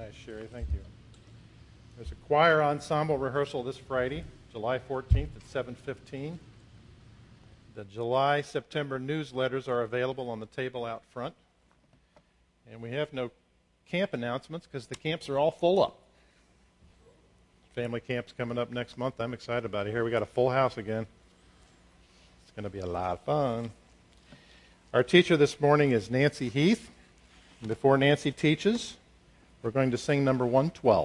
Nice, Sherry. Thank you. There's a choir ensemble rehearsal this Friday, July 14th at 7:15. The July-September newsletters are available on the table out front. And we have no camp announcements because the camps are all full up. Family camp's coming up next month. I'm excited about it. Here we got a full house again. It's going to be a lot of fun. Our teacher this morning is Nancy Heath. And before Nancy teaches, we're going to sing number 112.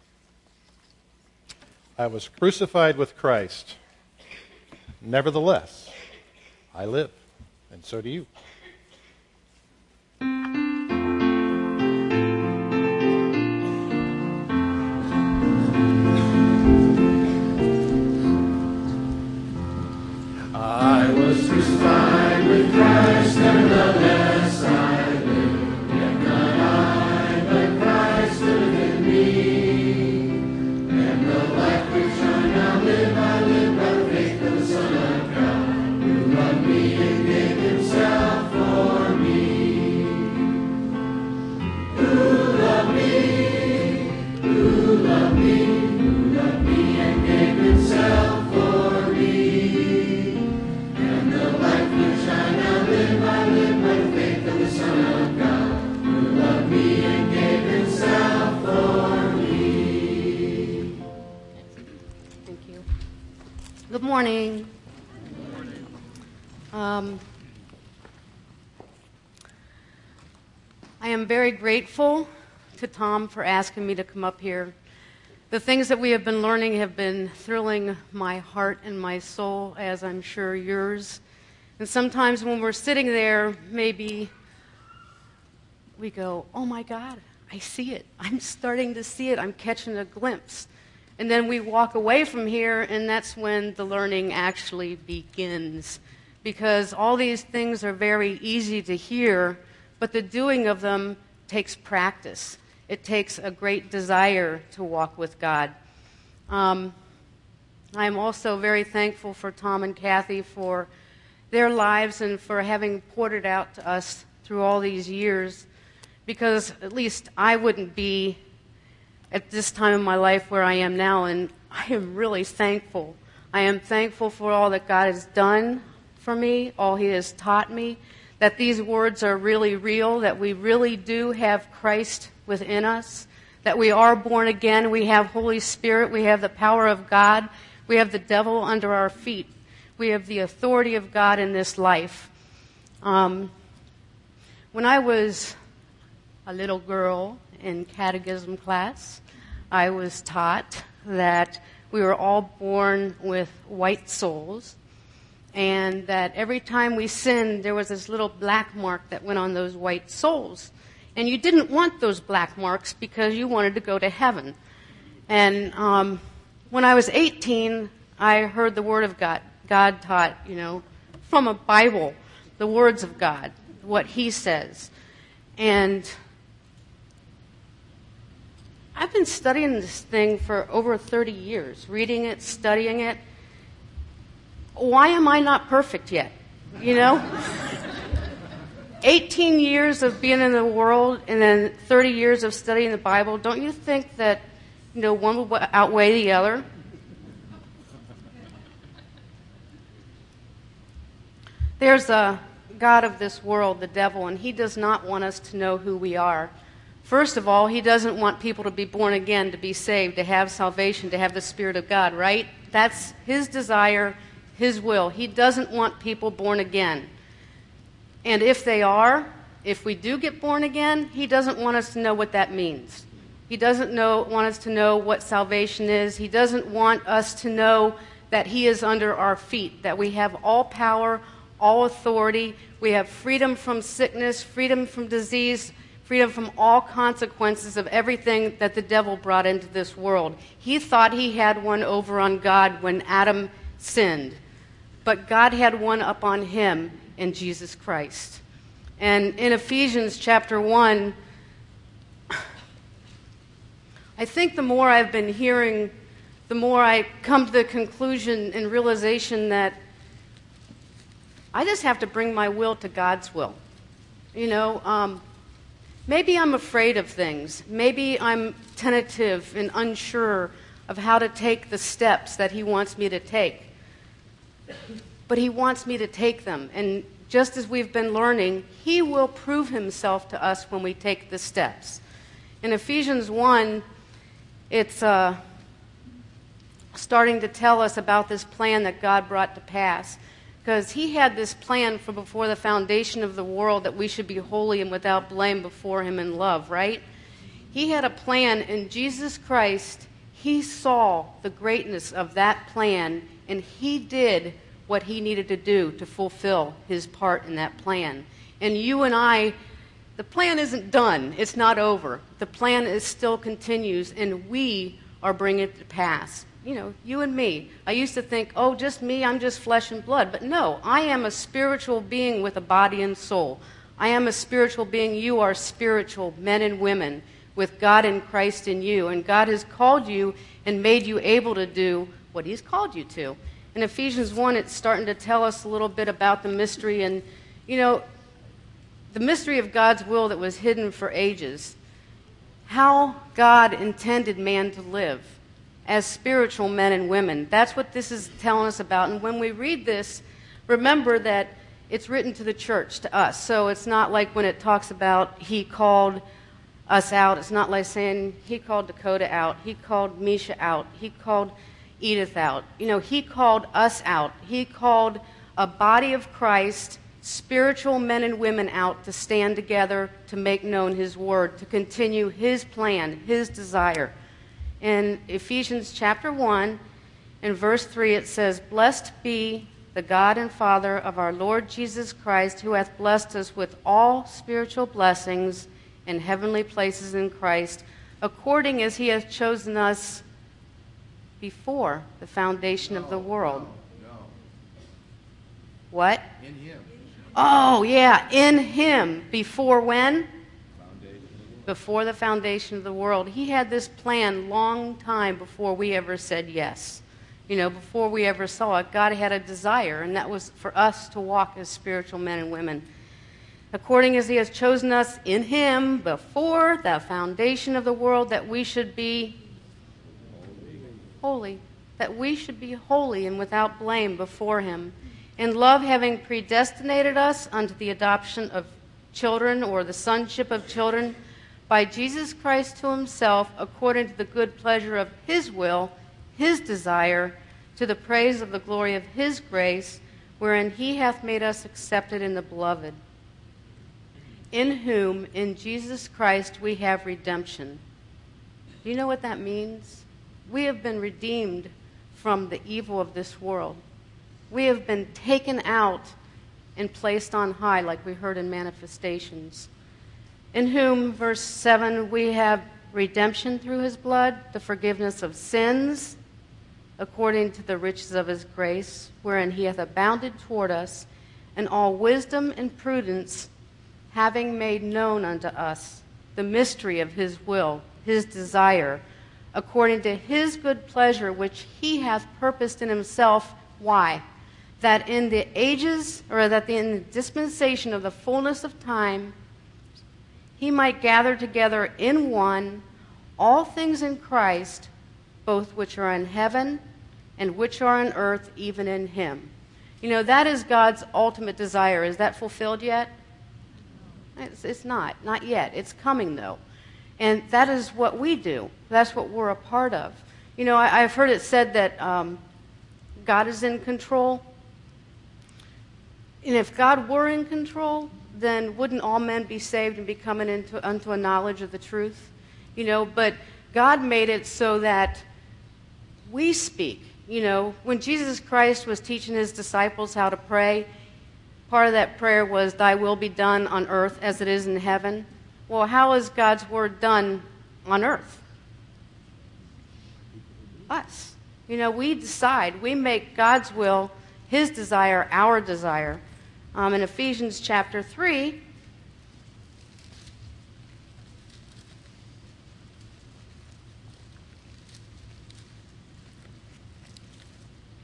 I was crucified with Christ. Nevertheless, I live, and so do you. I was crucified with Christ, nevertheless I live. Yet not I, but Christ liveth in me. And the life which I now live, I live by the faith of the Son of God, who loved me and gave himself for me. Who loved me, who loved me, who loved me and gave himself for me. And the life which I now live, I live by the faith of the Son of God, who loved me and gave himself for me. Thank you. Good morning. I am very grateful to Tom for asking me to come up here. The things that we have been learning have been thrilling my heart and my soul, as I'm sure yours. And sometimes when we're sitting there, maybe we go, oh my God, I see it. I'm starting to see it. I'm catching a glimpse. And then we walk away from here, and that's when the learning actually begins. Because all these things are very easy to hear, but the doing of them takes practice. It takes a great desire to walk with God. I'm also very thankful for Tom and Kathy for their lives and for having poured it out to us through all these years, because at least I wouldn't be at this time in my life where I am now, and I am really thankful. I am thankful for all that God has done for me, all He has taught me, that these words are really real, that we really do have Christ within us, that we are born again, we have Holy Spirit, we have the power of God, we have the devil under our feet, we have the authority of God in this life. When I was a little girl in catechism class, I was taught that we were all born with white souls, and that every time we sinned, there was this little black mark that went on those white souls. And you didn't want those black marks because you wanted to go to heaven. And when I was 18, I heard the Word of God. God taught, from a Bible, the words of God, what He says. And I've been studying this thing for over 30 years, reading it, studying it. Why am I not perfect yet? 18 years of being in the world and then 30 years of studying the Bible. Don't you think that, one would outweigh the other? There's a God of this world, the devil, and he does not want us to know who we are. First of all, he doesn't want people to be born again, to be saved, to have salvation, to have the Spirit of God, right? That's his desire, his will. He doesn't want people born again. And if we do get born again, he doesn't want us to know what that means. He doesn't want us to know what salvation is. He doesn't want us to know that he is under our feet, that we have all power, all authority. We have freedom from sickness, freedom from disease, freedom from all consequences of everything that the devil brought into this world. He thought he had one over on God when Adam sinned. But God had one up on him in Jesus Christ. And in Ephesians chapter 1, I think the more I've been hearing, the more I come to the conclusion and realization that I just have to bring my will to God's will. Maybe I'm afraid of things. Maybe I'm tentative and unsure of how to take the steps that he wants me to take. But he wants me to take them. And just as we've been learning, he will prove himself to us when we take the steps. In Ephesians 1, it's starting to tell us about this plan that God brought to pass. Because he had this plan from before the foundation of the world that we should be holy and without blame before him in love, right? He had a plan, and Jesus Christ, he saw the greatness of that plan, and he did what he needed to do to fulfill his part in that plan. And you and I, the plan isn't done. It's not over. The plan is still continues, and we are bringing it to pass. You know, you and me. I used to think, oh, just me, I'm just flesh and blood. But no, I am a spiritual being with a body and soul. I am a spiritual being. You are spiritual men and women with God and Christ in you. And God has called you and made you able to do what he's called you to. In Ephesians 1, it's starting to tell us a little bit about the mystery. And, you know, the mystery of God's will that was hidden for ages. How God intended man to live as spiritual men and women. That's what this is telling us about. And when we read this, remember that it's written to the church, to us. So it's not like when it talks about he called us out. It's not like saying he called Dakota out. He called Misha out. He called Edith out. You know, he called us out. He called a body of Christ, spiritual men and women out to stand together to make known his word, to continue his plan, his desire. In Ephesians chapter 1, in verse 3, it says, "Blessed be the God and Father of our Lord Jesus Christ, who hath blessed us with all spiritual blessings in heavenly places in Christ, according as he hath chosen us before the foundation of the world." No. What? In him. Oh, yeah, in him. Before when? Foundation. Before the foundation of the world. He had this plan long time before we ever said yes. You know, before we ever saw it, God had a desire, and that was for us to walk as spiritual men and women. According as he has chosen us in him before the foundation of the world, that we should be holy. That we should be holy and without blame before him. In love, having predestinated us unto the adoption of children, or the sonship of children, by Jesus Christ to himself, according to the good pleasure of his will, his desire, to the praise of the glory of his grace, wherein he hath made us accepted in the beloved, in whom, in Jesus Christ, we have redemption. Do you know what that means? We have been redeemed from the evil of this world. We have been taken out and placed on high, like we heard in Manifestations. In whom, verse 7, we have redemption through his blood, the forgiveness of sins, according to the riches of his grace, wherein he hath abounded toward us in all wisdom and prudence, having made known unto us the mystery of his will, his desire, according to his good pleasure, which he hath purposed in himself. Why? That in the ages, or that in the dispensation of the fullness of time, he might gather together in one all things in Christ, both which are in heaven and which are on earth, even in him. You know, that is God's ultimate desire. Is that fulfilled yet? It's not yet. It's coming, though. And that is what we do. That's what we're a part of. You know, I've heard it said that God is in control. And if God were in control, then wouldn't all men be saved and be coming unto a knowledge of the truth? You know, but God made it so that we speak. You know, when Jesus Christ was teaching his disciples how to pray, part of that prayer was, "Thy will be done on earth as it is in heaven." Well, how is God's word done on earth? Us. You know, we decide. We make God's will, his desire, our desire. In Ephesians chapter 3,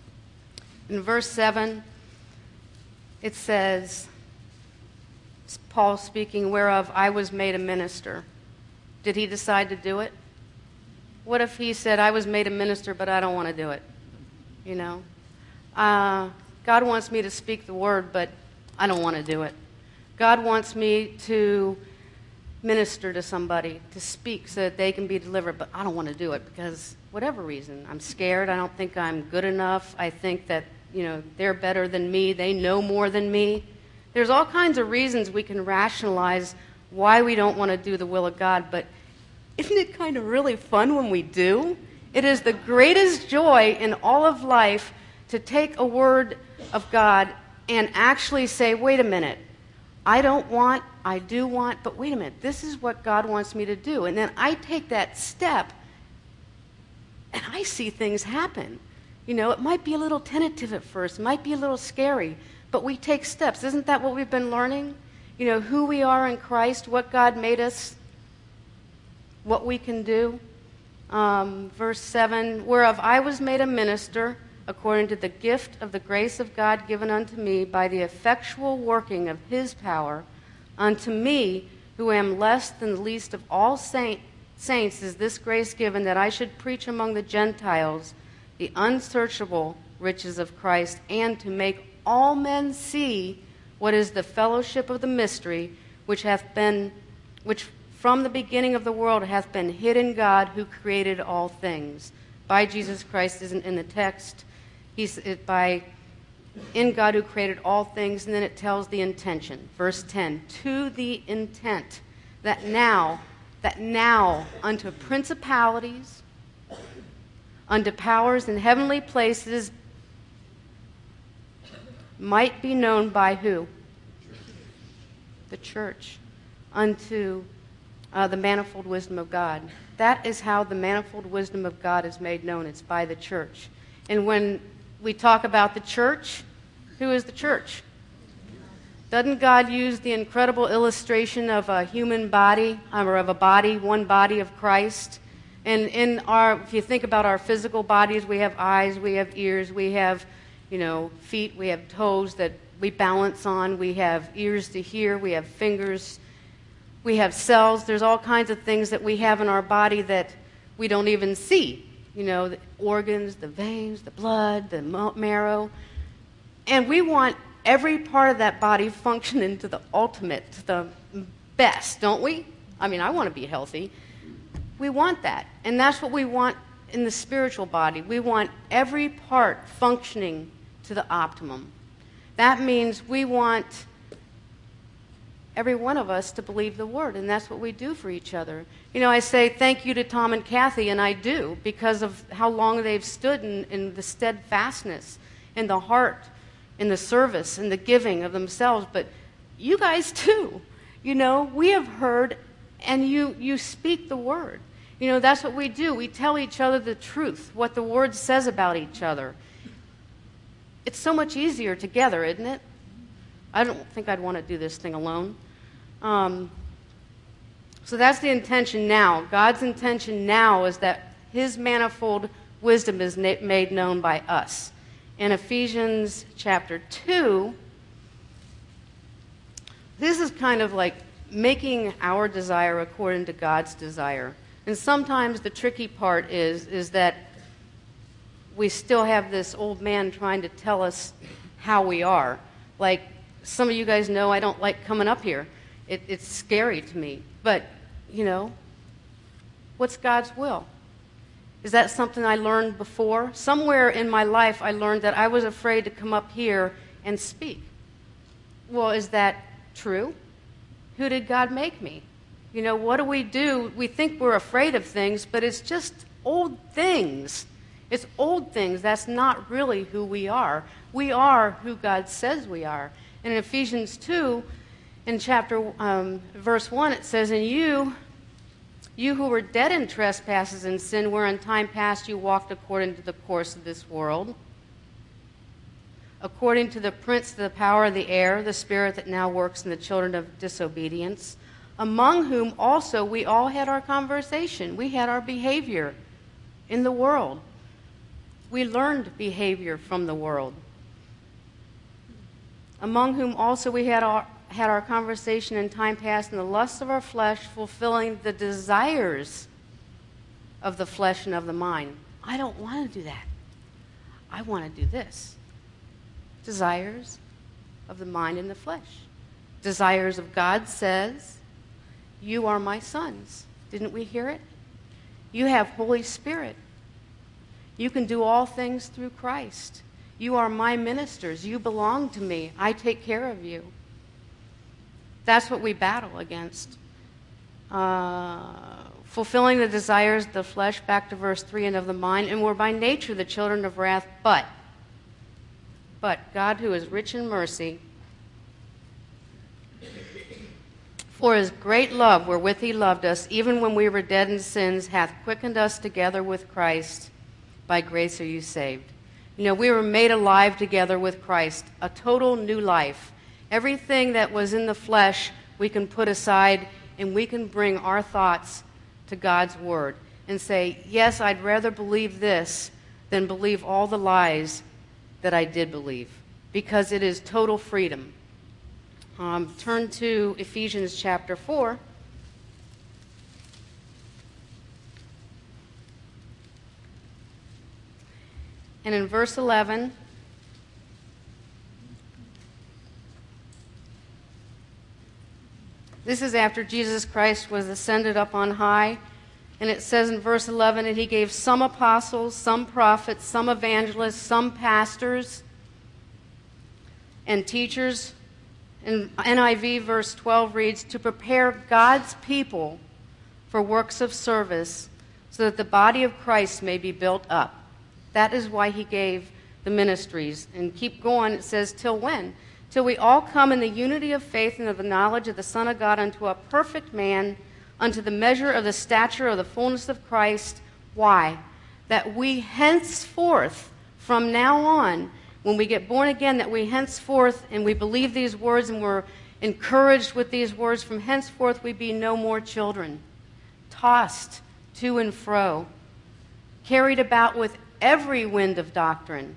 in verse 7, it says, Paul speaking, whereof I was made a minister. Did he decide to do it? What if he said, I was made a minister, but I don't want to do it? You know? God wants me to speak the word, but I don't want to do it. God wants me to minister to somebody, to speak so that they can be delivered, but I don't want to do it because whatever reason. I'm scared. I don't think I'm good enough. I think that, they're better than me. They know more than me. There's all kinds of reasons we can rationalize why we don't want to do the will of God, but isn't it kind of really fun when we do? It is the greatest joy in all of life to take a word of God and actually say, wait a minute, I don't want, I do want, but wait a minute, this is what God wants me to do. And then I take that step and I see things happen. It might be a little tentative at first, it might be a little scary, but we take steps. Isn't that what we've been learning? Who we are in Christ, what God made us, what we can do. Verse 7, whereof I was made a minister according to the gift of the grace of God given unto me by the effectual working of his power. Unto me, who am less than the least of all saints, is this grace given, that I should preach among the Gentiles the unsearchable riches of Christ, and to make all men see what is the fellowship of the mystery, which from the beginning of the world hath been hid in God, who created all things. By Jesus Christ isn't in the text. In God who created all things, and then it tells the intention. Verse 10, to the intent that now unto principalities, unto powers in heavenly places might be known by who? The church. Unto the manifold wisdom of God. That is how the manifold wisdom of God is made known. It's by the church. And when we talk about the church, who is the church? Doesn't God use the incredible illustration of a human body, or of a body, one body of Christ? And if you think about our physical bodies, we have eyes, we have ears, we have, feet, we have toes that we balance on, we have ears to hear, we have fingers, we have cells. There's all kinds of things that we have in our body that we don't even see. The organs, the veins, the blood, the marrow. And we want every part of that body functioning to the ultimate, to the best, don't we? I mean, I want to be healthy. We want that. And that's what we want in the spiritual body. We want every part functioning to the optimum. That means we want every one of us to believe the word, and that's what we do for each other. I say thank you to Tom and Kathy, and I do, because of how long they've stood in the steadfastness, in the heart, in the service, in the giving of themselves. But you guys too. We have heard, and you speak the word. That's what we do. We tell each other the truth, what the word says about each other. It's so much easier together, isn't it? I don't think I'd want to do this thing alone. So that's the intention now. God's intention now is that his manifold wisdom is made known by us. In Ephesians chapter 2, this is kind of like making our desire according to God's desire. And sometimes the tricky part is that we still have this old man trying to tell us how we are. Like, some of you guys know I don't like coming up here. It's scary to me. But, what's God's will? Is that something I learned before? Somewhere in my life I learned that I was afraid to come up here and speak. Well, is that true? Who did God make me? What do? We think we're afraid of things, but it's just old things. It's old things. That's not really who we are. We are who God says we are. And in Ephesians 2, in verse 1, it says, "And you who were dead in trespasses and sin, where in time past you walked according to the course of this world, according to the prince of the power of the air, the spirit that now works in the children of disobedience, among whom also we all had our conversation." We had our behavior in the world. We learned behavior from the world. "Among whom also we had had our conversation in time past, in the lusts of our flesh, fulfilling the desires of the flesh and of the mind. I don't want to do that. I want to do this. Desires of the mind and the flesh. Desires of God says, you are my sons. Didn't we hear it? You have Holy Spirit. You can do all things through Christ. You are my ministers. You belong to me. I take care of you. That's what we battle against. Fulfilling the desires of the flesh, back to verse 3, and of the mind, and we're by nature the children of wrath, but God, who is rich in mercy, for his great love wherewith he loved us, even when we were dead in sins, hath quickened us together with Christ. By grace are you saved. You know, we were made alive together with Christ, a total new life. Everything that was in the flesh we can put aside, and we can bring our thoughts to God's word and say, yes, I'd rather believe this than believe all the lies that I did believe, because it is total freedom. Turn to Ephesians chapter 4. And in verse 11, this is after Jesus Christ was ascended up on high. And it says in verse 11, and he gave some apostles, some prophets, some evangelists, some pastors and teachers. And NIV verse 12 reads, to prepare God's people for works of service so that the body of Christ may be built up. That is why he gave the ministries. And keep going, it says, till when? Till we all come in the unity of faith and of the knowledge of the Son of God unto a perfect man, unto the measure of the stature of the fullness of Christ. Why? That we henceforth, from now on, when we get born again, that we henceforth, and we believe these words and we're encouraged with these words, from henceforth we be no more children, tossed to and fro, carried about with every wind of doctrine,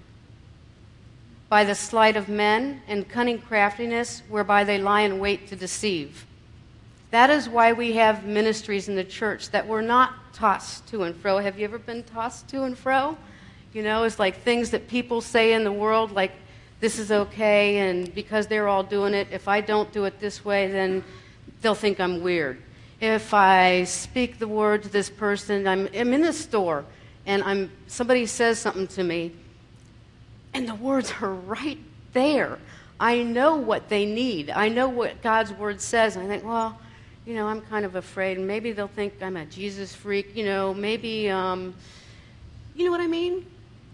by the sleight of men and cunning craftiness, whereby they lie in wait to deceive. That is why we have ministries in the church, that we're not tossed to and fro. Have you ever been tossed to and fro? You know, it's like things that people say in the world, like, this is okay, and because they're all doing it, if I don't do it this way, then they'll think I'm weird. If I speak the word to this person, I'm in the store, and somebody says something to me, and the words are right there. I know what they need. I know what God's word says. And I think, well, you know, I'm kind of afraid. And maybe they'll think I'm a Jesus freak. You know, maybe, you know what I mean?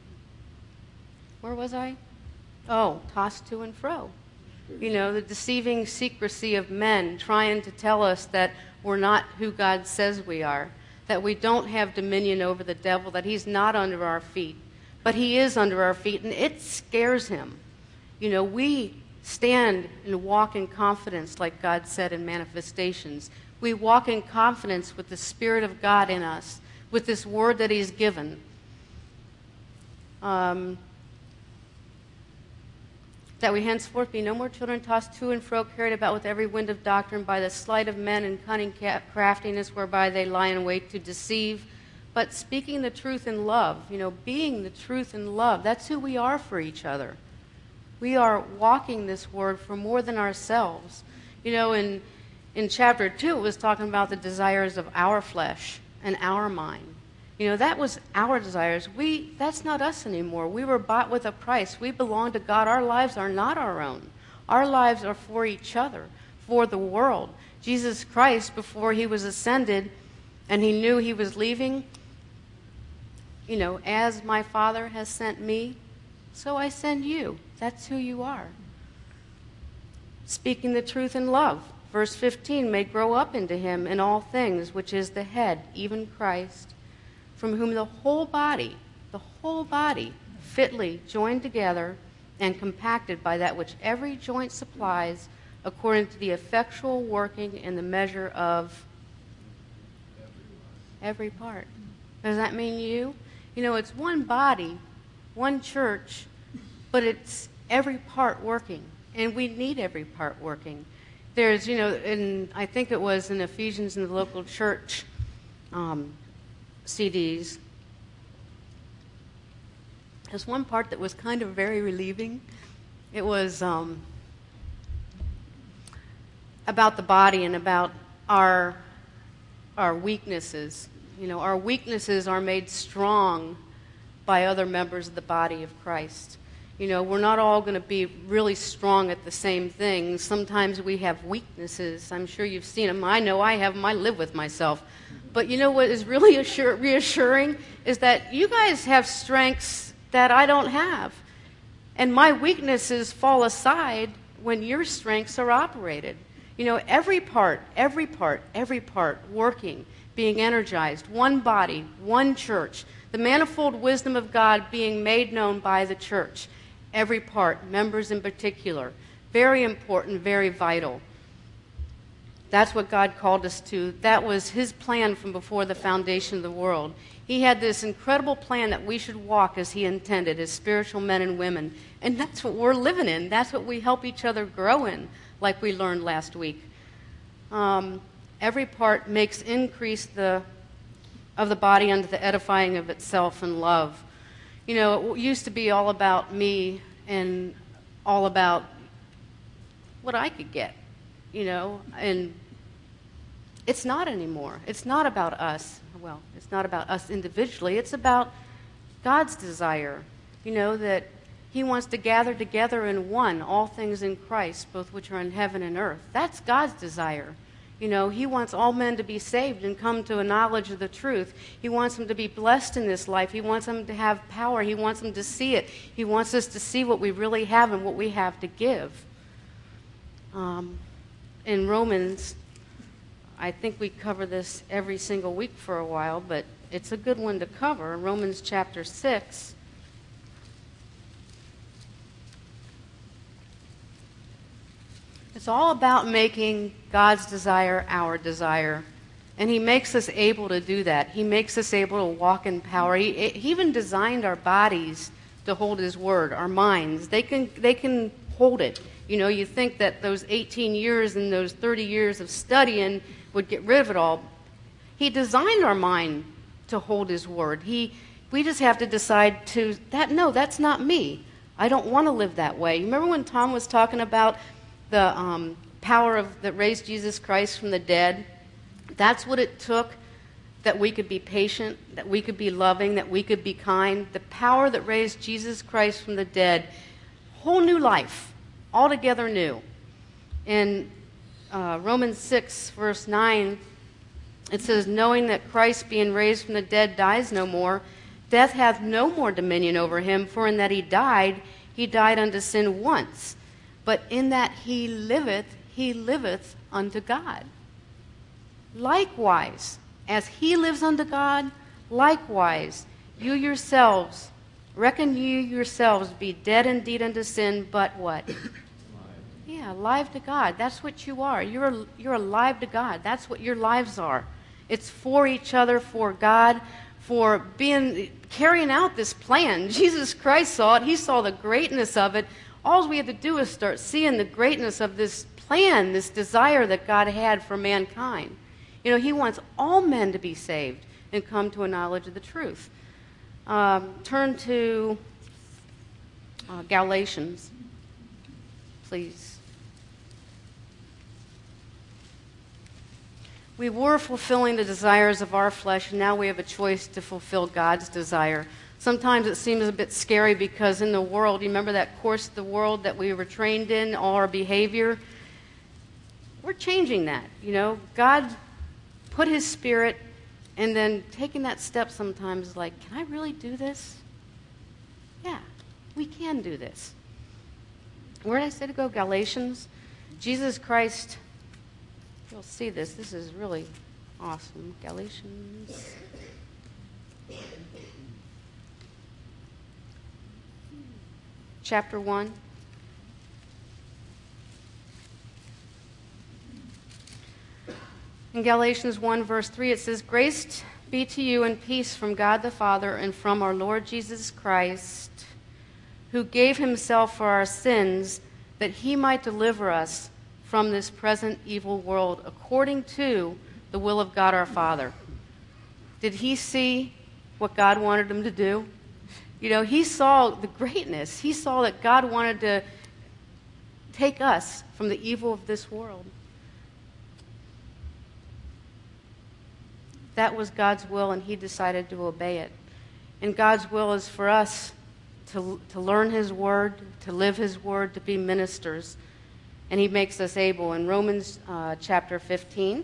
Where was I? Oh, tossed to and fro. You know, the deceiving secrecy of men trying to tell us that we're not who God says we are, that we don't have dominion over the devil, that he's not under our feet. But he is under our feet, and it scares him. You know, we stand and walk in confidence, like God said in Manifestations. We walk in confidence with the Spirit of God in us, with this word that he's given. That we henceforth be no more children tossed to and fro, carried about with every wind of doctrine, by the sleight of men and cunning craftiness, whereby they lie in wait to deceive. But speaking the truth in love, you know, being the truth in love, that's who we are for each other. We are walking this word for more than ourselves. You know, in chapter 2, it was talking about the desires of our flesh and our mind. You know, that was our desires. That's not us anymore. We were bought with a price. We belong to God. Our lives are not our own. Our lives are for each other, for the world. Jesus Christ, before he was ascended and he knew he was leaving, you know, as my Father has sent me, so I send you. That's who you are. Speaking the truth in love. Verse 15, may grow up into him in all things, which is the head, even Christ, from whom the whole body, fitly joined together and compacted by that which every joint supplies, according to the effectual working in the measure of every part. Does that mean you? You know, it's one body, one church, but it's every part working, and we need every part working. There's, I think it was in Ephesians in the local church CDs, there's one part that was kind of very relieving. It was about the body and about our weaknesses. Our weaknesses are made strong by other members of the body of Christ. We're not all going to be really strong at the same things. Sometimes we have weaknesses. I'm sure you've seen them. I know I have them. I live with myself. But what is really reassuring is that you guys have strengths that I don't have. And my weaknesses fall aside when your strengths are operated. Every part working, being energized, one body, one church, the manifold wisdom of God being made known by the church. Every part, members in particular, very important, very vital. That's what God called us to. That was his plan from before the foundation of the world. He had this incredible plan that we should walk as he intended, as spiritual men and women. And that's what we're living in. That's what we help each other grow in, like we learned last week. Every part makes increase of the body unto the edifying of itself in love. It used to be all about me and all about what I could get, and it's not anymore. It's not about us. Well, it's not about us individually. It's about God's desire, that he wants to gather together in one, all things in Christ, both which are in heaven and earth. That's God's desire. He wants all men to be saved and come to a knowledge of the truth. He wants them to be blessed in this life. He wants them to have power. He wants them to see it. He wants us to see what we really have and what we have to give. In Romans, I think we cover this every single week for a while, but it's a good one to cover. Romans chapter 6. It's all about making God's desire our desire. And he makes us able to do that. He makes us able to walk in power. He even designed our bodies to hold his word, our minds. They can hold it. You think that those 18 years and those 30 years of studying would get rid of it all. He designed our mind to hold his word. We just have to decide no, that's not me. I don't want to live that way. You remember when Tom was talking about the power that raised Jesus Christ from the dead? That's what it took, that we could be patient, that we could be loving, that we could be kind. The power that raised Jesus Christ from the dead, whole new life, altogether new. In Romans 6, verse 9, it says, knowing that Christ being raised from the dead dies no more, death hath no more dominion over him, for in that he died unto sin once. But in that he liveth unto God. Likewise, as he lives unto God, likewise, reckon you yourselves be dead indeed unto sin, but what? Yeah, alive to God. That's what you are. You're alive to God. That's what your lives are. It's for each other, for God, for carrying out this plan. Jesus Christ saw it. He saw the greatness of it. All we have to do is start seeing the greatness of this plan, this desire that God had for mankind. He wants all men to be saved and come to a knowledge of the truth. Turn to Galatians, please. We were fulfilling the desires of our flesh, and now we have a choice to fulfill God's desire. Sometimes it seems a bit scary because in the world, you remember that course of the world that we were trained in, all our behavior? We're changing that. God put his spirit, and then taking that step sometimes is like, can I really do this? Yeah, we can do this. Where did I say to go? Galatians. Jesus Christ, you'll see this. This is really awesome. Galatians. Chapter 1. In Galatians 1, verse 3, it says, grace be to you and peace from God the Father and from our Lord Jesus Christ, who gave himself for our sins, that he might deliver us from this present evil world according to the will of God our Father. Did he see what God wanted him to do? You know, he saw the greatness. He saw that God wanted to take us from the evil of this world. That was God's will, and he decided to obey it. And God's will is for us to learn his word, to live his word, to be ministers. And he makes us able. In Romans chapter 15,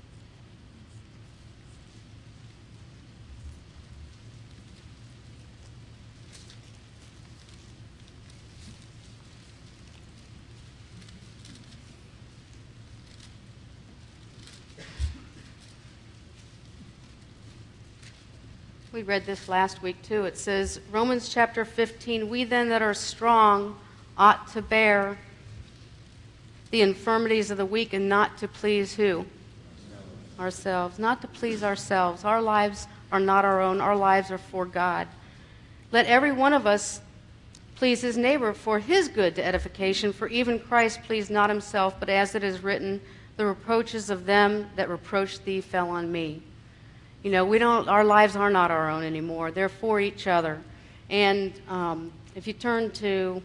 we read this last week too. It says, Romans chapter 15, we then that are strong ought to bear the infirmities of the weak and not to please who? Ourselves. Not to please ourselves. Our lives are not our own. Our lives are for God. Let every one of us please his neighbor for his good to edification, for even Christ pleased not himself, but as it is written, the reproaches of them that reproached thee fell on me. You know, our lives are not our own anymore. They're for each other. And if you turn to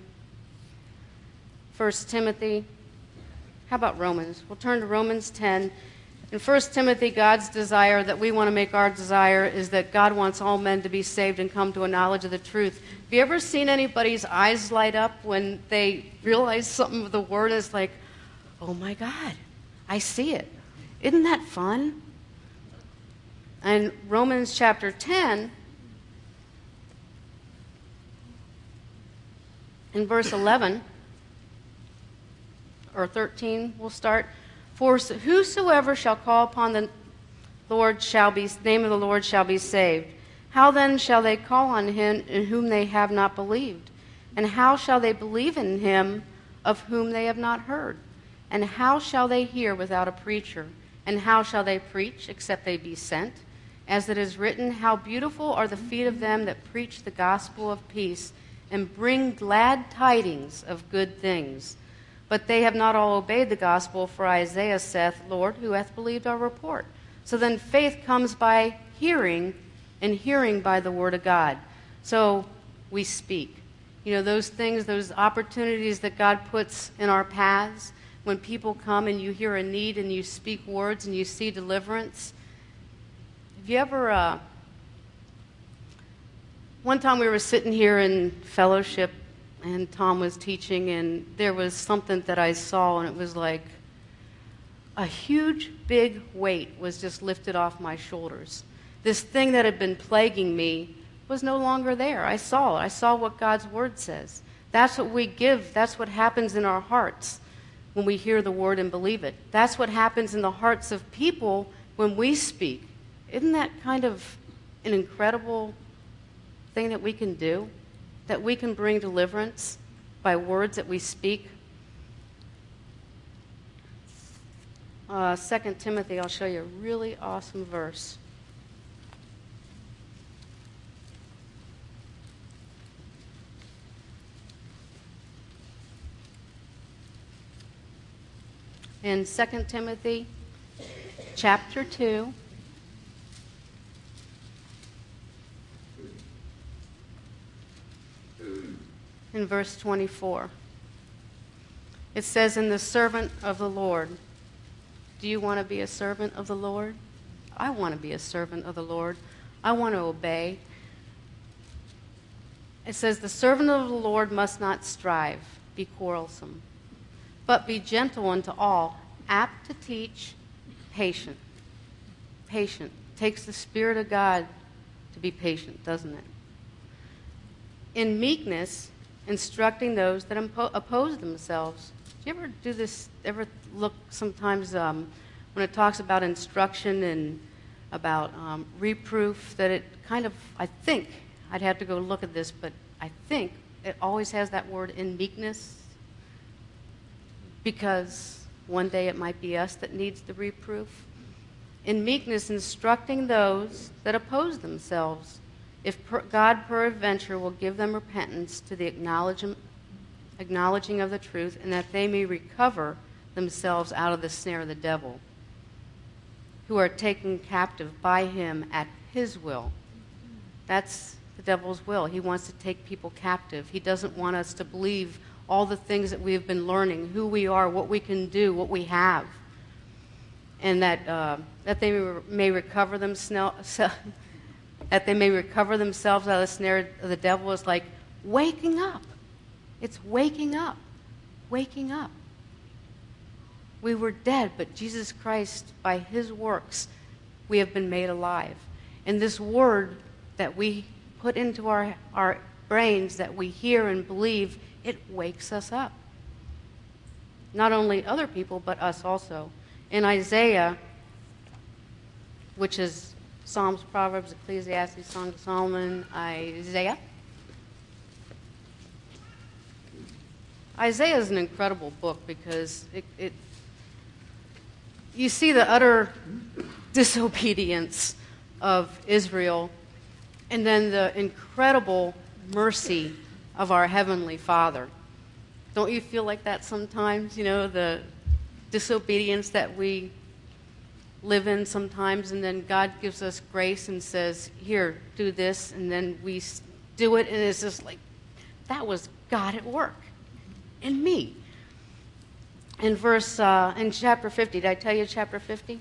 1 Timothy, how about Romans? We'll turn to Romans 10. In 1 Timothy, God's desire that we want to make our desire is that God wants all men to be saved and come to a knowledge of the truth. Have you ever seen anybody's eyes light up when they realize something of the Word is like, oh my God, I see it. Isn't that fun? And Romans chapter 10, in verse 11, or 13, we'll start. For whosoever shall call upon the Lord name of the Lord shall be saved. How then shall they call on him in whom they have not believed? And how shall they believe in him of whom they have not heard? And how shall they hear without a preacher? And how shall they preach except they be sent? As it is written, how beautiful are the feet of them that preach the gospel of peace and bring glad tidings of good things. But they have not all obeyed the gospel, for Isaiah saith, Lord, who hath believed our report? So then faith comes by hearing, and hearing by the word of God. So we speak. You know, those things, those opportunities that God puts in our paths, when people come and you hear a need and you speak words and you see deliverance. Have you ever, one time we were sitting here in fellowship and Tom was teaching and there was something that I saw and it was like a huge big weight was just lifted off my shoulders. This thing that had been plaguing me was no longer there. I saw it. I saw what God's word says. That's what we give. That's what happens in our hearts when we hear the word and believe it. That's what happens in the hearts of people when we speak. Isn't that kind of an incredible thing that we can do? That we can bring deliverance by words that we speak? 2 Timothy, I'll show you a really awesome verse. In 2 Timothy chapter 2, in verse 24, it says, "In the servant of the Lord." Do you want to be a servant of the Lord? I want to be a servant of the Lord. I want to obey. It says, "The servant of the Lord must not strive, be quarrelsome, but be gentle unto all, apt to teach, patient." Patient. Takes the Spirit of God to be patient, doesn't it? "In meekness, instructing those that oppose themselves." Do you ever do this, ever look sometimes when it talks about instruction and about reproof, that it kind of, I think, I'd have to go look at this, but I think it always has that word "in meekness," because one day it might be us that needs the reproof. "In meekness, instructing those that oppose themselves, if God peradventure will give them repentance to the acknowledging of the truth, and that they may recover themselves out of the snare of the devil, who are taken captive by him at his will. That's the devil's will. He wants to take people captive. He doesn't want us to believe all the things that we have been learning, who we are, what we can do, what we have, and that they may recover themselves. That they may recover themselves out of the snare of the devil is like waking up. It's waking up, waking up. We were dead, but Jesus Christ, by his works, we have been made alive. And this word that we put into our brains, that we hear and believe, it wakes us up. Not only other people, but us also. In Isaiah, which is Psalms, Proverbs, Ecclesiastes, Song of Solomon, Isaiah. Isaiah is an incredible book because you see the utter disobedience of Israel and then the incredible mercy of our Heavenly Father. Don't you feel like that sometimes? You know, the disobedience that we live in sometimes, and then God gives us grace and says, here, do this, and then we do it, and it's just like, that was God at work in me. In chapter 50, did I tell you chapter 50?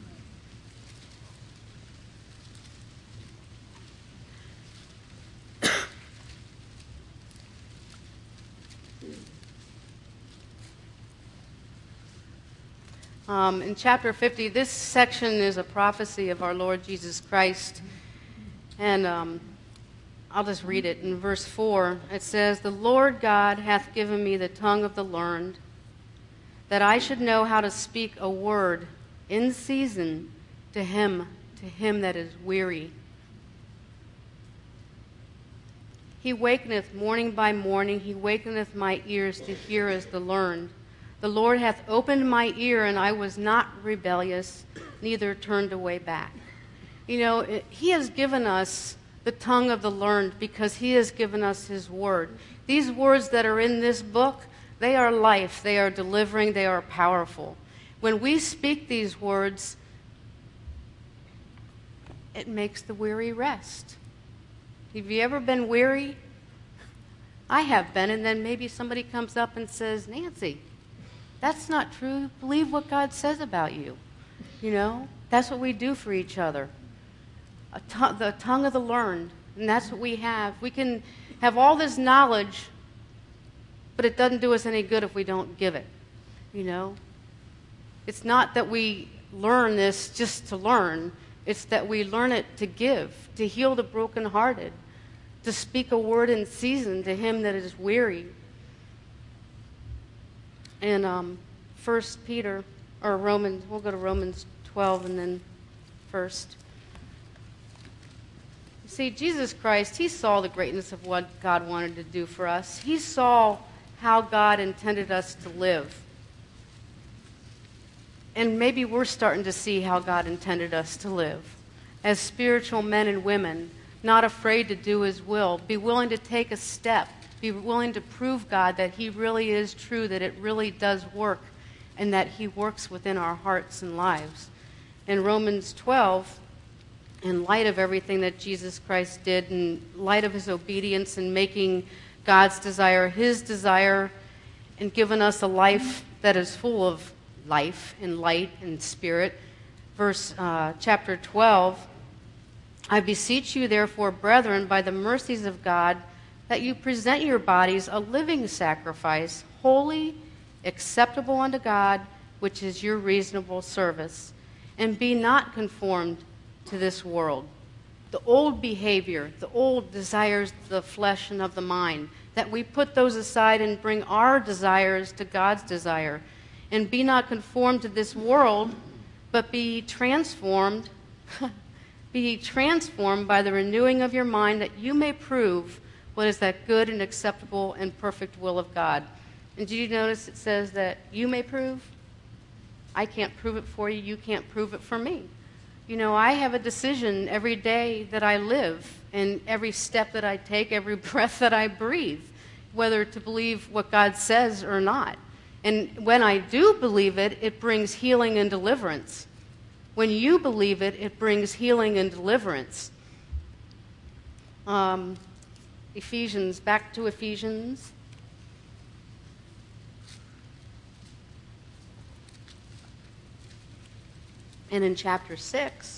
In chapter 50, this section is a prophecy of our Lord Jesus Christ. And I'll just read it. In verse 4, it says, "The Lord God hath given me the tongue of the learned, that I should know how to speak a word in season to him that is weary. He wakeneth morning by morning, he wakeneth my ears to hear as the learned. The Lord hath opened my ear, and I was not rebellious, neither turned away back." You know, he has given us the tongue of the learned because he has given us his word. These words that are in this book, they are life, they are delivering, they are powerful. When we speak these words, it makes the weary rest. Have you ever been weary? I have been, and then maybe somebody comes up and says, "Nancy, that's not true. Believe what God says about you." You know, that's what we do for each other. The tongue of the learned, and that's what we have. We can have all this knowledge, but it doesn't do us any good if we don't give it. You know, it's not that we learn this just to learn. It's that we learn it to give, to heal the brokenhearted, to speak a word in season to him that is weary. And Romans, we'll go to Romans 12 and then first. You see, Jesus Christ, he saw the greatness of what God wanted to do for us. He saw how God intended us to live. And maybe we're starting to see how God intended us to live. As spiritual men and women, not afraid to do his will, be willing to take a step, be willing to prove God that he really is true, that it really does work, and that he works within our hearts and lives. In Romans 12, in light of everything that Jesus Christ did, in light of his obedience in making God's desire his desire, and given us a life that is full of life and light and spirit, chapter 12, "I beseech you, therefore, brethren, by the mercies of God, that you present your bodies a living sacrifice, holy, acceptable unto God, which is your reasonable service. And be not conformed to this world." The old behavior, the old desires of the flesh and of the mind, that we put those aside and bring our desires to God's desire. And be not conformed to this world, but be transformed by the renewing of your mind, that you may prove what is that good and acceptable and perfect will of God. And did you notice it says that you may prove? I can't prove it for you. You can't prove it for me. You know, I have a decision every day that I live, and every step that I take, every breath that I breathe, whether to believe what God says or not. And when I do believe it, it brings healing and deliverance. When you believe it, it brings healing and deliverance. Ephesians, back to Ephesians. And in chapter 6,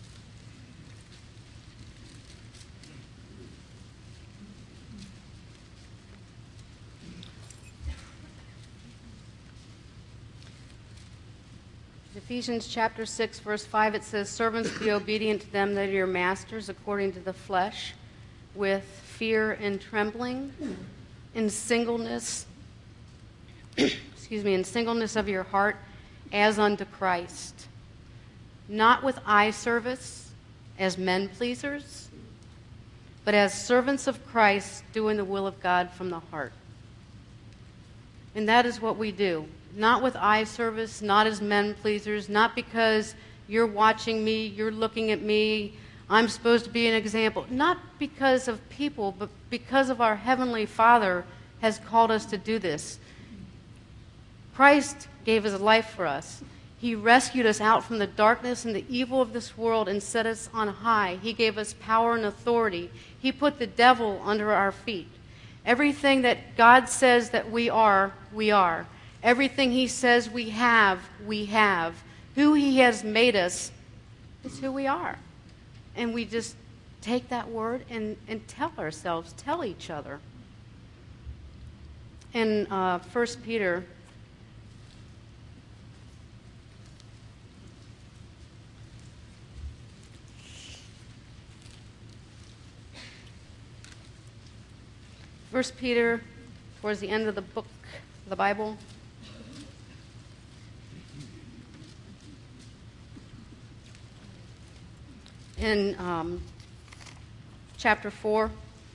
Ephesians chapter 6, verse 5, it says, "Servants, be obedient to them that are your masters according to the flesh, with fear and trembling, in singleness, in singleness of your heart, as unto Christ, not with eye service as men pleasers, but as servants of Christ, doing the will of God from the heart." And that is what we do. Not with eye service, not as men pleasers, not because you're watching me, you're looking at me, I'm supposed to be an example. Not because of people, but because of our Heavenly Father has called us to do this. Christ gave his life for us. He rescued us out from the darkness and the evil of this world and set us on high. He gave us power and authority. He put the devil under our feet. Everything that God says that we are, we are. Everything he says we have, we have. Who he has made us is who we are. And we just take that word and tell ourselves, tell each other. In 1 Peter, towards the end of the book, the Bible, in chapter 4,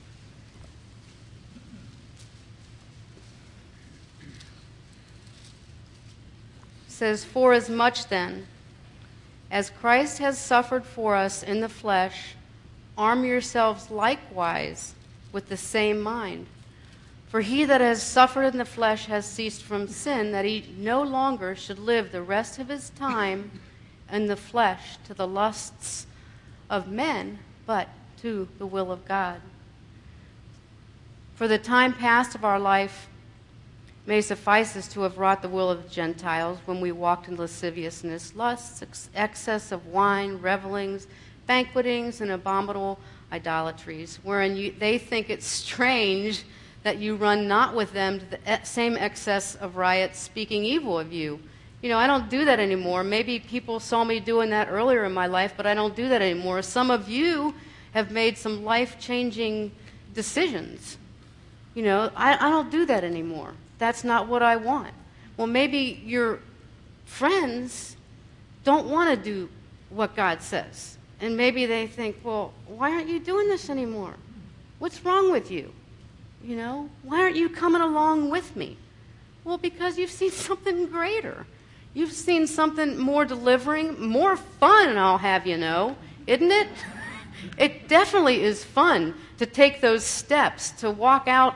says, "For as much then as Christ has suffered for us in the flesh, arm yourselves likewise with the same mind. For he that has suffered in the flesh has ceased from sin, that he no longer should live the rest of his time in the flesh to the lusts of men, but to the will of God. For the time past of our life may suffice us to have wrought the will of the Gentiles when we walked in lasciviousness, lusts, excess of wine, revelings, banquetings, and abominable idolatries, wherein they think it strange that you run not with them to the same excess of riots, speaking evil of you." You know, I don't do that anymore. Maybe people saw me doing that earlier in my life, but I don't do that anymore. Some of you have made some life-changing decisions. You know, I don't do that anymore. That's not what I want. Well, maybe your friends don't want to do what God says. And maybe they think, well, why aren't you doing this anymore? What's wrong with you? You know, why aren't you coming along with me? Well, because you've seen something greater. You've seen something more delivering, more fun, I'll have you know, isn't it? It definitely is fun to take those steps, to walk out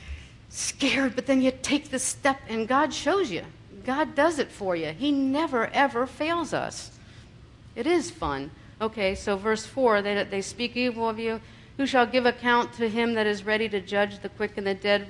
scared, but then you take the step and God shows you. God does it for you. He never, ever fails us. It is fun. Okay, so verse 4, they speak evil of you. Who shall give account to him that is ready to judge the quick and the dead?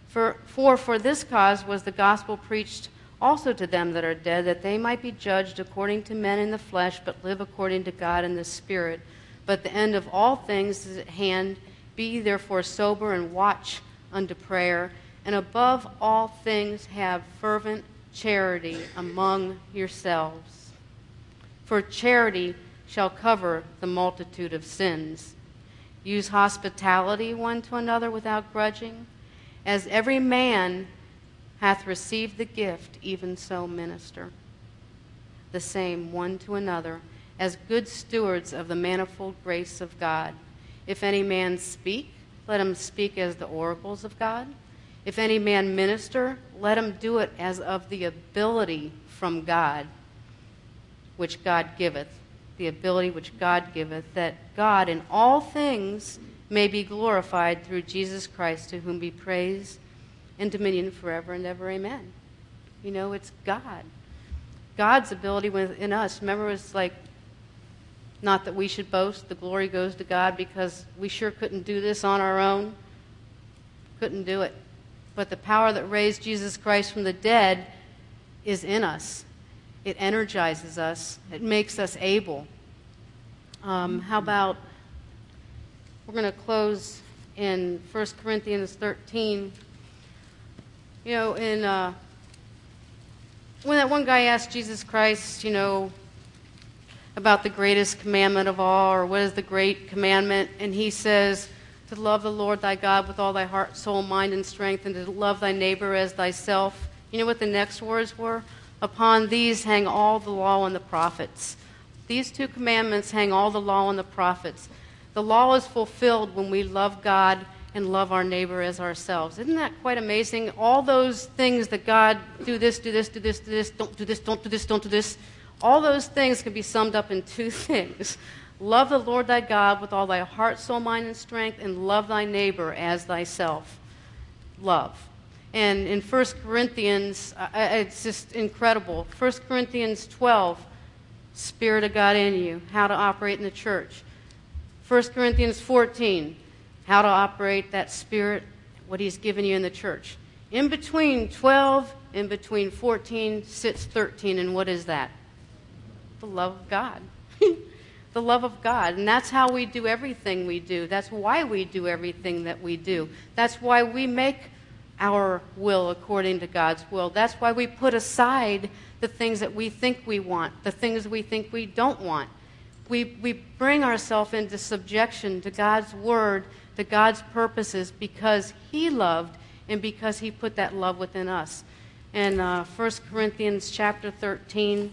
For this cause was the gospel preached also to them that are dead, that they might be judged according to men in the flesh, but live according to God in the Spirit. But the end of all things is at hand. Be ye therefore sober and watch unto prayer. And above all things have fervent charity among yourselves. For charity shall cover the multitude of sins. Use hospitality one to another without grudging. As every man hath received the gift, even so minister the same one to another, as good stewards of the manifold grace of God. If any man speak, let him speak as the oracles of God. If any man minister, let him do it as of the ability from God, which God giveth, the ability which God giveth, that God in all things may be glorified through Jesus Christ, to whom be praise and dominion forever and ever. Amen. It's God. God's ability within us. Remember, it's like, not that we should boast. The glory goes to God, because we sure couldn't do this on our own. Couldn't do it. But the power that raised Jesus Christ from the dead is in us. It energizes us. It makes us able. How about, we're going to close in 1 Corinthians 13. When that one guy asked Jesus Christ, about the greatest commandment of all, or what is the great commandment, and he says, to love the Lord thy God with all thy heart, soul, mind, and strength, and to love thy neighbor as thyself. You know what the next words were? Upon these hang all the law and the prophets. These two commandments hang all the law and the prophets. The law is fulfilled when we love God and love our neighbor as ourselves. Isn't that quite amazing? All those things that God, do this, do this, do this, do this, don't do this, don't do this, don't do this. All those things can be summed up in two things. Love the Lord thy God with all thy heart, soul, mind, and strength, and love thy neighbor as thyself. Love. And in 1 Corinthians, it's just incredible. 1 Corinthians 12, Spirit of God in you, how to operate in the church. 1 Corinthians 14, how to operate that Spirit, what he's given you in the church. In between 12, in between 14, sits 13, and what is that? The love of God. The love of God. And that's how we do everything we do. That's why we do everything that we do. That's why we make our will according to God's will. That's why we put aside the things that we think we want, the things we think we don't want. We bring ourselves into subjection to God's word, to God's purposes, because he loved and because he put that love within us. And 1 Corinthians chapter 13,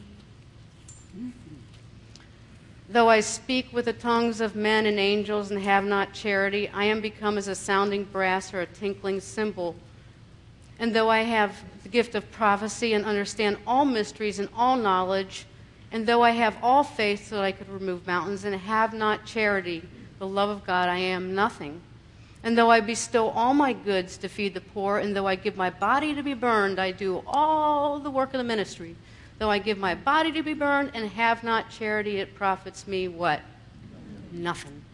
though I speak with the tongues of men and angels and have not charity, I am become as a sounding brass or a tinkling cymbal. And though I have the gift of prophecy and understand all mysteries and all knowledge, and though I have all faith so that I could remove mountains and have not charity, the love of God, I am nothing. And though I bestow all my goods to feed the poor, and though I give my body to be burned, I do all the work of the ministry. Though I give my body to be burned and have not charity, it profits me what? Nothing.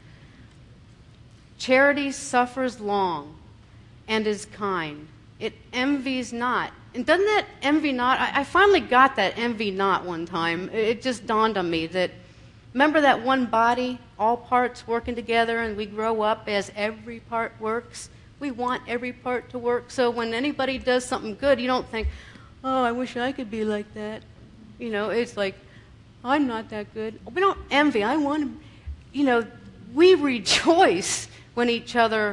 Charity suffers long and is kind. It envies not. And doesn't that envy not? I finally got that envy not one time. It just dawned on me that, remember that one body, all parts working together, and we grow up as every part works? We want every part to work. So when anybody does something good, you don't think, oh, I wish I could be like that. It's like, I'm not that good. We don't envy. I want to, we rejoice when each other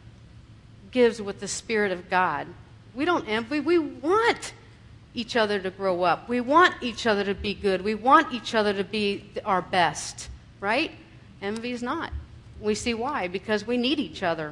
gives with the Spirit of God. We don't envy. We want each other to grow up. We want each other to be good. We want each other to be our best, right? Envy is not. We see why. Because we need each other.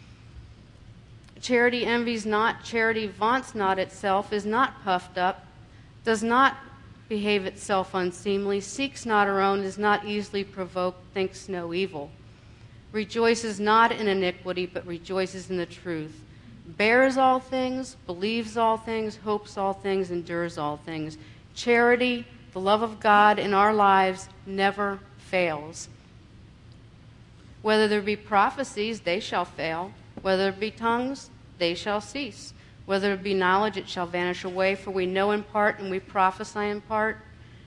Charity envies not. Charity vaunts not itself, is not puffed up, does not behave itself unseemly, seeks not her own, is not easily provoked, thinks no evil, rejoices not in iniquity, but rejoices in the truth, bears all things, believes all things, hopes all things, endures all things. Charity, the love of God in our lives, never fails. Whether there be prophecies, they shall fail. Whether it be tongues, they shall cease. Whether it be knowledge, it shall vanish away, for we know in part and we prophesy in part.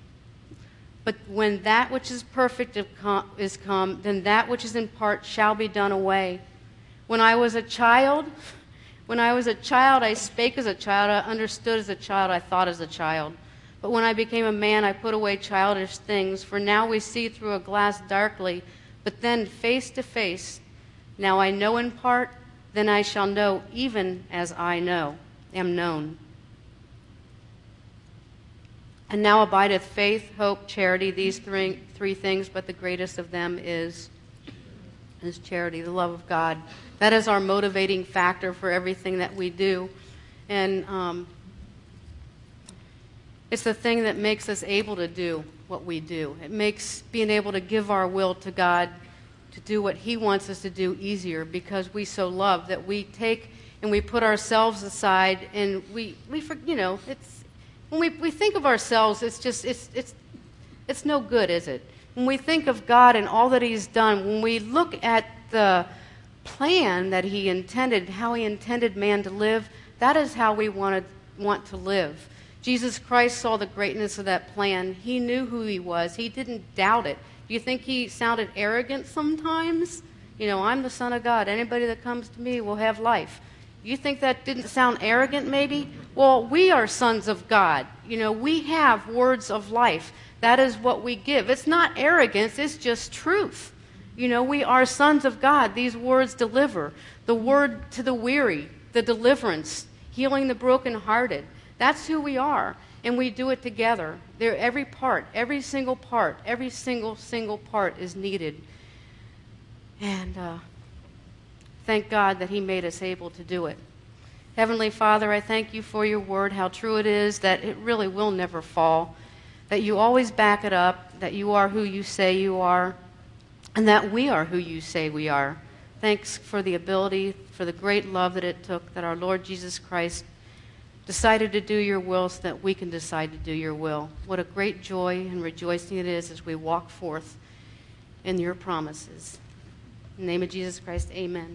But when that which is perfect is come, then that which is in part shall be done away. When I was a child, I spake as a child, I understood as a child, I thought as a child. But when I became a man, I put away childish things. For now we see through a glass darkly, but then face to face. Now I know in part, then I shall know even as I am known. And now abideth faith, hope, charity, these three things, but the greatest of them is charity, the love of God. That is our motivating factor for everything that we do. And it's the thing that makes us able to do what we do. It makes being able to give our will to God to do what he wants us to do easier, because we so love that we take and we put ourselves aside, and we When we think of ourselves, it's no good, is it? When we think of God and all that He's done, when we look at the plan that He intended, how He intended man to live, that is how we want to live. Jesus Christ saw the greatness of that plan. He knew who He was. He didn't doubt it. Do you think He sounded arrogant sometimes? I'm the Son of God. Anybody that comes to me will have life. You think that didn't sound arrogant maybe? Well, we are sons of God. We have words of life. That is what we give. It's not arrogance, it's just truth. We are sons of God. These words deliver. The word to the weary, the deliverance, healing the brokenhearted. That's who we are. And we do it together. Every single part is needed. And thank God that He made us able to do it. Heavenly Father, I thank You for Your word, how true it is, that it really will never fall, that You always back it up, that You are who You say You are, and that we are who You say we are. Thanks for the ability, for the great love that it took, that our Lord Jesus Christ decided to do Your will so that we can decide to do Your will. What a great joy and rejoicing it is as we walk forth in Your promises. In the name of Jesus Christ, amen.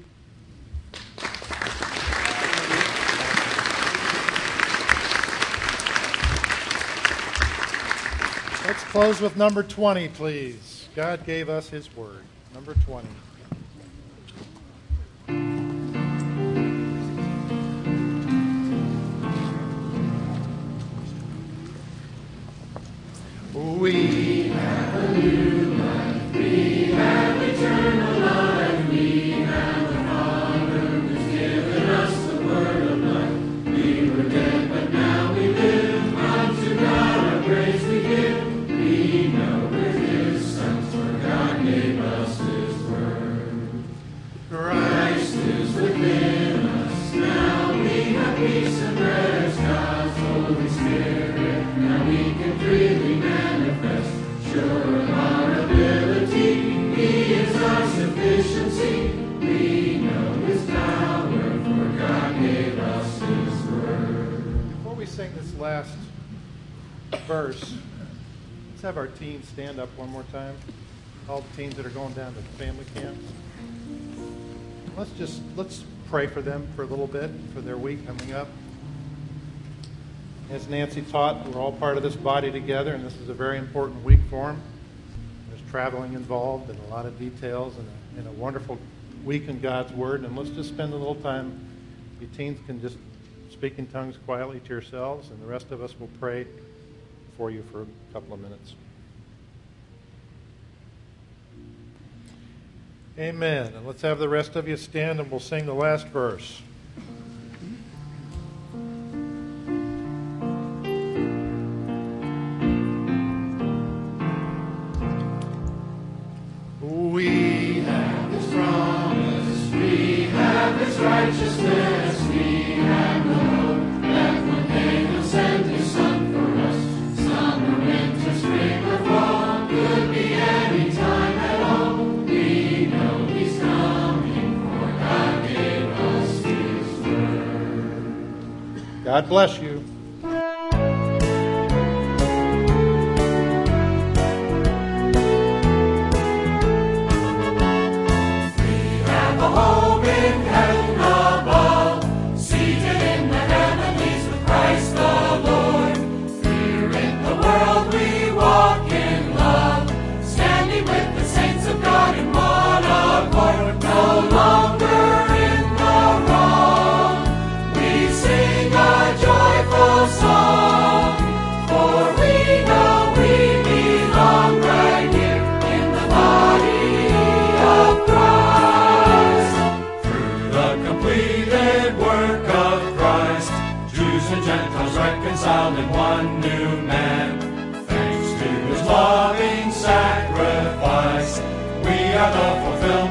Let's close with number 20, please. God gave us His word. Number 20. We have a new life. We have eternal life. We have the Father who's given us the word of life. We were dead, but now we live. Unto God our praise we give. We know we're His sons, for God gave us His word. Christ is within us. Now we have peace and rest. God's Holy Spirit. Now we can freely manifest. Sure of our ability, He is our sufficiency. We know His power, for God gave us His word. Before we sing this last verse, let's have our teens stand up one more time. All the teens that are going down to the family camps. Let's pray for them for a little bit, for their week coming up. As Nancy taught, we're all part of this body together, and this is a very important week for them. There's traveling involved and a lot of details and a wonderful week in God's Word. And let's just spend a little time. You teens can just speak in tongues quietly to yourselves, and the rest of us will pray for you for a couple of minutes. Amen. And let's have the rest of you stand, and we'll sing the last verse. We have His promise, we have His righteousness, we have the hope that one day He'll send His Son for us. Summer, winter, spring, or fall, could be any time at all. We know He's coming, for God gave us His word. God bless you. Reconciled in one new man, thanks to His loving sacrifice, we are the fulfillment